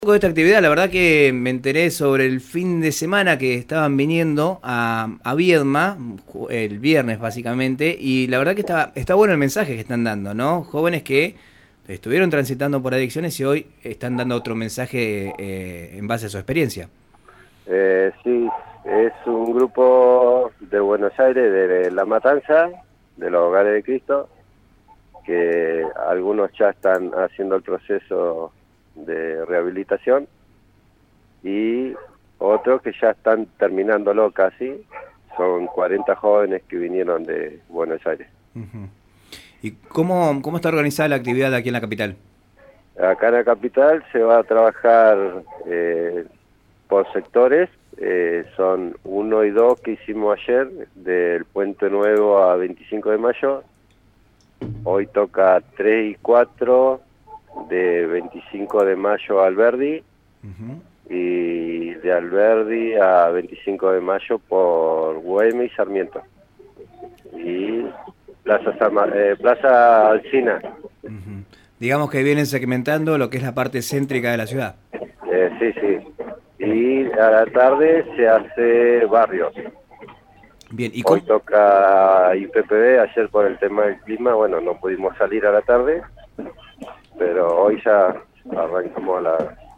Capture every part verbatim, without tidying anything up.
De esta actividad, la verdad que me enteré sobre el fin de semana que estaban viniendo a, a Viedma, el viernes básicamente, y la verdad que está, está bueno el mensaje que están dando, ¿no? Jóvenes que estuvieron transitando por adicciones y hoy están dando otro mensaje eh, en base a su experiencia. Eh, sí, es un grupo de Buenos Aires, de La Matanza, de los Hogares de Cristo, que algunos ya están haciendo el proceso de rehabilitación y otros que ya están terminándolo casi. Son cuarenta jóvenes que vinieron de Buenos Aires. Uh-huh. ¿Y cómo, cómo está organizada la actividad aquí en la capital? Acá en la capital se va a trabajar eh, por sectores. Eh, son uno y dos que hicimos ayer, del Puente Nuevo a veinticinco de mayo. Hoy toca tres y cuatro, de veinticinco de mayo a Alberdi, uh-huh. y de Alberdi a veinticinco de mayo por Güemes y Sarmiento. Y Plaza, Sama, eh, Plaza Alsina. Uh-huh. Digamos que vienen segmentando lo que es la parte céntrica de la ciudad. Eh, sí, sí. Y a la tarde se hace barrios. Bien, ¿y Hoy cómo? toca I P P B, ayer por el tema del clima, bueno, no pudimos salir a la tarde, pero hoy ya arrancamos a la,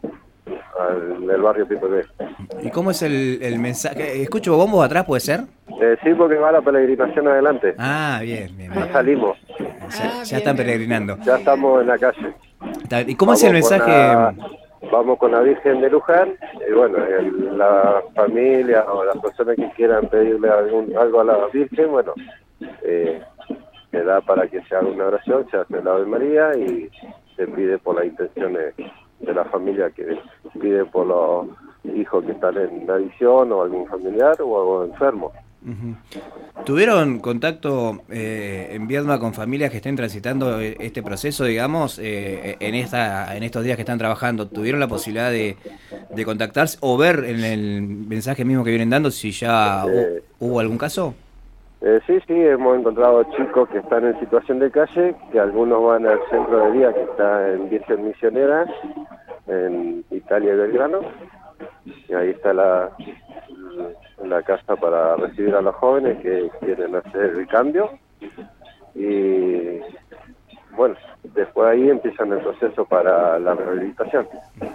al, el barrio I P P B. ¿Y cómo es el, el mensaje? ¿Escucho bombos atrás, puede ser? Eh, sí, porque va la peregrinación adelante. Ah, bien, bien, bien. Ya salimos. Ya, ya están peregrinando. Ya estamos en la calle. ¿Y cómo vamos es el mensaje? La, vamos con la Virgen de Luján, y bueno, el, la familia o las personas que quieran pedirle algún, algo a la Virgen, bueno, eh, se da para que se haga una oración, se hace la Ave María y se pide por las intenciones de la familia, que pide por los hijos que están en adicción o algún familiar o algún enfermo. Uh-huh. ¿Tuvieron contacto eh, en Viedma con familias que estén transitando este proceso, digamos, eh, en esta en estos días que están trabajando? ¿Tuvieron la posibilidad de, de contactarse o ver en el mensaje mismo que vienen dando si ya eh, hubo, hubo algún caso? Eh, sí, sí, hemos encontrado chicos que están en situación de calle, que algunos van al centro de día que está en Virgen Misionera, en Italia y Belgrano, y ahí está la... la casa para recibir a los jóvenes que quieren hacer el cambio, y bueno, después ahí empiezan el proceso para la rehabilitación.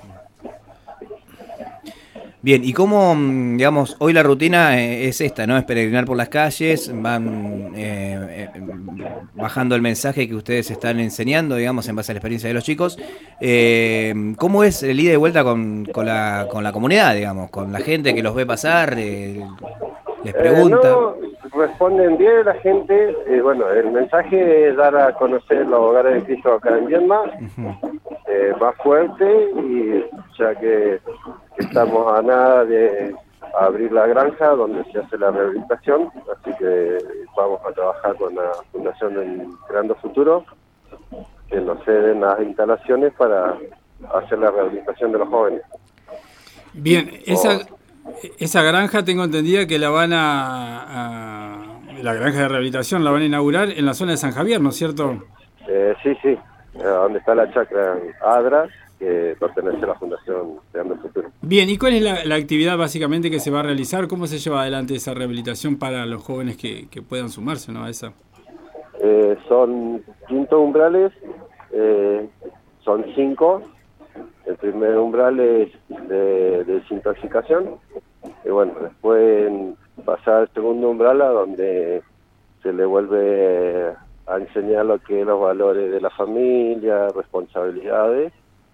Bien, ¿y cómo, digamos, hoy la rutina es esta, ¿no? Es peregrinar por las calles, van eh, eh, bajando el mensaje que ustedes están enseñando, digamos, en base a la experiencia de los chicos. Eh, ¿Cómo es el ida y vuelta con, con, la, con la comunidad, digamos, con la gente que los ve pasar, eh, les pregunta? Eh, no, responden bien la gente. Eh, bueno, el mensaje es dar a conocer los Hogares de Cristo acá en Viedma, uh-huh. eh, más fuerte, y ya que estamos a nada de abrir la granja donde se hace la rehabilitación, así que vamos a trabajar con la Fundación en Creando Futuro, que nos ceden las instalaciones para hacer la rehabilitación de los jóvenes. Bien, esa, oh. esa granja tengo entendida que la van a, a... la granja de rehabilitación la van a inaugurar en la zona de San Javier, ¿no es cierto? Eh, sí, sí, eh, donde está la chacra Adra, que pertenece a la Fundación Creando el Futuro. Bien, ¿y cuál es la, la actividad básicamente que se va a realizar? ¿Cómo se lleva adelante esa rehabilitación para los jóvenes que, que puedan sumarse, ¿no?, a esa? Eh, son quinto umbrales, eh, son cinco. El primer umbral es de, de desintoxicación, y bueno, después pasar al segundo umbral, a donde se le vuelve a enseñar lo que es los valores de la familia, responsabilidades.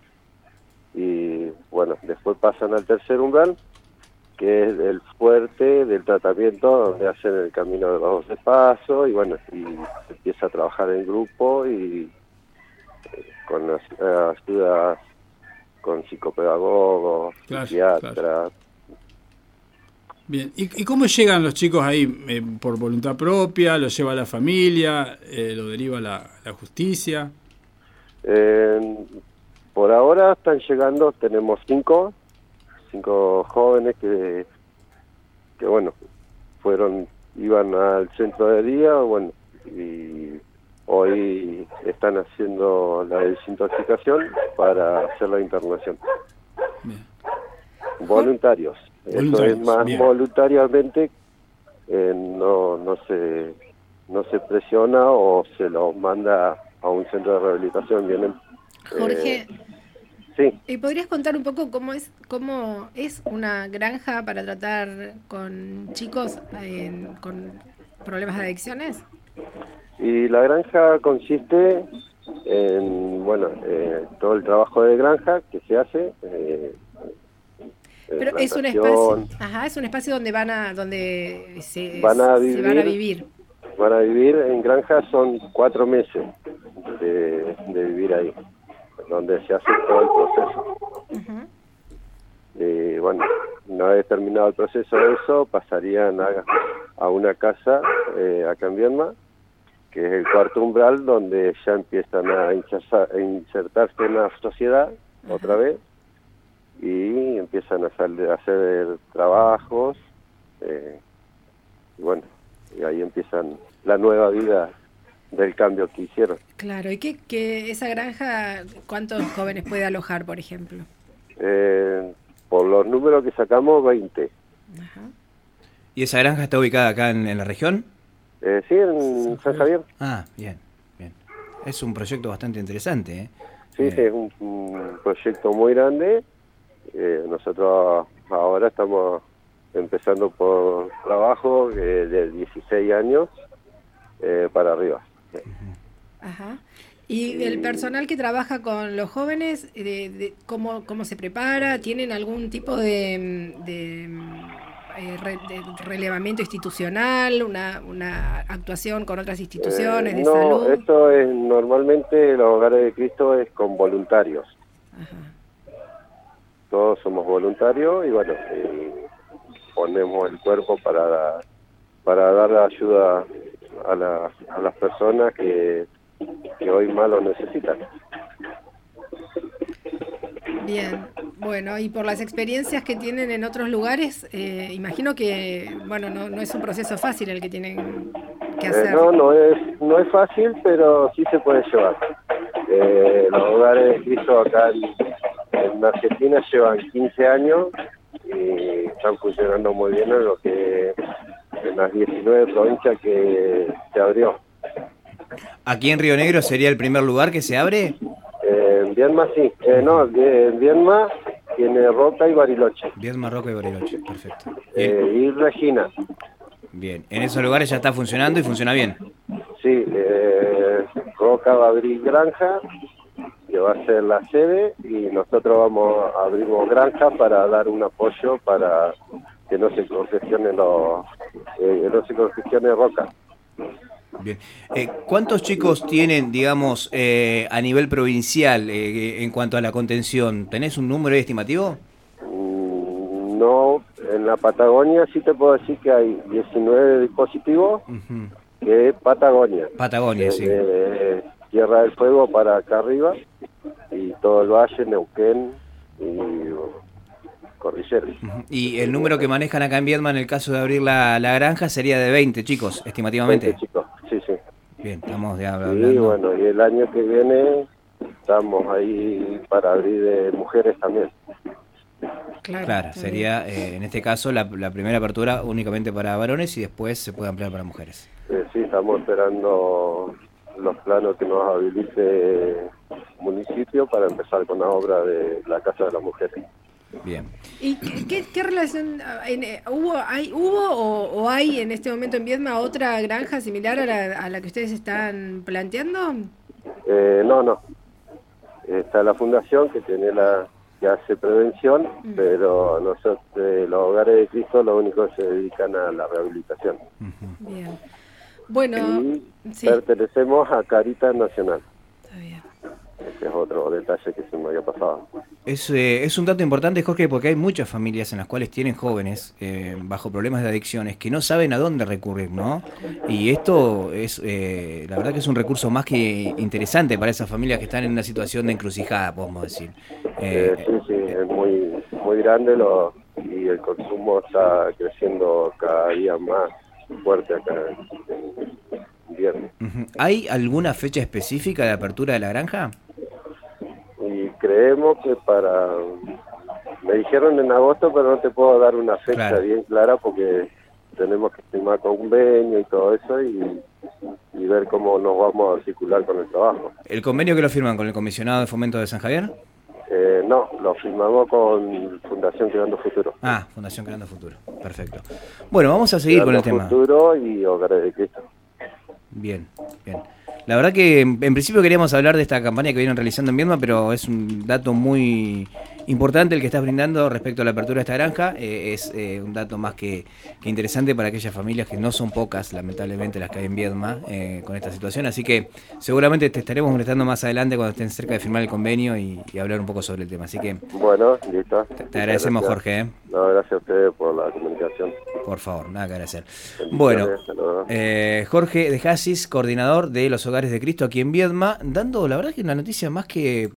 Y bueno, después pasan al tercer umbral, que es el fuerte del tratamiento, donde hacen el camino de los doce pasos, y bueno, y se empieza a trabajar en grupo y eh, con las eh, ayudas, con psicopedagogos, claro, psiquiatras. Claro. Bien, ¿y, y cómo llegan los chicos ahí? Eh, ¿Por voluntad propia? ¿Lo lleva la familia? Eh, ¿Lo deriva la, la justicia? Eh, Por ahora están llegando, tenemos cinco, cinco jóvenes que, que bueno, fueron, iban al centro de día, bueno, y hoy están haciendo la desintoxicación para hacer la internación. Bien. Voluntarios. Eso es más bien. voluntariamente, eh, no, no se no se presiona o se los manda a un centro de rehabilitación. Vienen. Jorge, Eh, sí. ¿y podrías contar un poco cómo es cómo es una granja para tratar con chicos eh, con problemas de adicciones? Y la granja consiste en, bueno, eh, todo el trabajo de granja que se hace. Eh, Pero es un espacio, ajá, es un espacio donde van a, donde se van a se vivir, van a vivir. Van a vivir en granja, son cuatro meses de, de vivir ahí, donde se hace todo el proceso. Uh-huh. Y bueno, una vez terminado el proceso de eso, pasarían a, a una casa eh, acá en Viedma, que es el cuarto umbral, donde ya empiezan a, insertar, a insertarse en la sociedad. Uh-huh. Otra vez, y empiezan a, salir, a hacer trabajos, eh, y bueno, y ahí empiezan la nueva vida del cambio que hicieron. Claro, ¿y qué, qué esa granja, cuántos jóvenes puede alojar, por ejemplo? Eh, por los números que sacamos, veinte. Ajá. ¿Y esa granja está ubicada acá en, en la región? Eh, sí, en San Javier. Ah, bien, bien. Es un proyecto bastante interesante, ¿eh? Sí, eh. sí, es un, un proyecto muy grande. Eh, nosotros ahora estamos empezando por trabajo eh, de dieciséis años eh, para arriba. Ajá. ¿Y el personal que trabaja con los jóvenes, de, de, ¿cómo, cómo se prepara? ¿Tienen algún tipo de, de, eh, re, de relevamiento institucional, una, una actuación con otras instituciones eh, de no, salud? No, esto es normalmente los hogares de Cristo es con voluntarios. Ajá. Todos somos voluntarios y bueno, eh, ponemos el cuerpo para, para dar ayuda a, la, a las personas que, que hoy más lo necesitan. Bien, bueno, y por las experiencias que tienen en otros lugares, eh, imagino que, bueno, no, no es un proceso fácil el que tienen que hacer. Eh, no, no es, no es fácil, pero sí se puede llevar. Eh, los hogares de Cristo acá en, en Argentina llevan quince años y están funcionando muy bien en lo que en las diecinueve provincias que se abrió. ¿Aquí en Río Negro sería el primer lugar que se abre? Eh, en Viedma sí, eh, no, en Viedma tiene Roca y Bariloche. Viedma, Roca y Bariloche, perfecto. Eh, y Regina. Bien, en esos lugares ya está funcionando y funciona bien. Sí, eh, Roca va a abrir granja, que va a ser la sede, y nosotros vamos a abrir granja para dar un apoyo para que no se congestione los, eh, no se congestione Roca. Bien. Eh, ¿Cuántos chicos tienen, digamos, eh, a nivel provincial eh, en cuanto a la contención? ¿Tenés un número estimativo? Mm, no, en la Patagonia sí te puedo decir que hay diecinueve dispositivos, uh-huh. que es Patagonia. Patagonia, sí. Eh, Tierra del Fuego para acá arriba, y todo el valle, Neuquén y Cordillera. Uh-huh. Y el número que manejan acá en Viedma en el caso de abrir la, la granja sería de veinte chicos, estimativamente. veinte chicos, sí, sí. Bien, estamos ya hablando. Sí, bueno, y el año que viene estamos ahí para abrir de mujeres también. Claro, claro sería eh, en este caso la, la primera apertura únicamente para varones y después se puede ampliar para mujeres. Eh, sí, estamos esperando los planos que nos habilite el municipio para empezar con la obra de la Casa de las Mujeres. Bien. ¿Y qué, qué relación en, hubo, hay, hubo o, o hay en este momento en Viedma otra granja similar a la, a la que ustedes están planteando? Eh, no, no. Está la fundación que tiene la que hace prevención, uh-huh. pero nosotros, eh, los hogares de Cristo, lo único que se dedican a la rehabilitación. Uh-huh. Bien. Bueno, y sí. pertenecemos a Caritas Nacional. Está bien. Ese es otro detalle que se me había pasado. Es, eh, es un dato importante, Jorge, porque hay muchas familias en las cuales tienen jóvenes eh, bajo problemas de adicciones que no saben a dónde recurrir, ¿no? Y esto es, eh, la verdad que es un recurso más que interesante para esas familias que están en una situación de encrucijada, podemos decir. Eh, eh, sí, sí, es muy, muy grande lo, y el consumo está creciendo cada día más fuerte acá en Viedma. Uh-huh. ¿Hay alguna fecha específica de apertura de la granja? Y creemos que para me dijeron en agosto, pero no te puedo dar una fecha Claro. bien clara porque tenemos que firmar convenio y todo eso y, y ver cómo nos vamos a circular con el trabajo. ¿El convenio que lo firman con el comisionado de fomento de San Javier? Eh, no, lo firmamos con Fundación Creando Futuro. Ah, Fundación Creando Futuro. Perfecto. Bueno, vamos a seguir Creando con el tema. Futuro y Hogares de Cristo. Bien, bien. La verdad que en, en principio queríamos hablar de esta campaña que vienen realizando en Viedma, pero es un dato muy importante el que estás brindando respecto a la apertura de esta granja. Eh, es eh, un dato más que, que interesante para aquellas familias que no son pocas, lamentablemente, las que hay en Viedma eh, con esta situación. Así que seguramente te estaremos molestando más adelante cuando estén cerca de firmar el convenio y, y hablar un poco sobre el tema. Así que Bueno, listo. te, te agradecemos, Gracias. Jorge. ¿eh? No, gracias a ustedes por la comunicación. Por favor, nada que agradecer. Bendiciones, Bueno, hasta luego. eh, Jorge de Hasis, coordinador de los Hogares de Cristo aquí en Viedma, dando la verdad que una noticia más que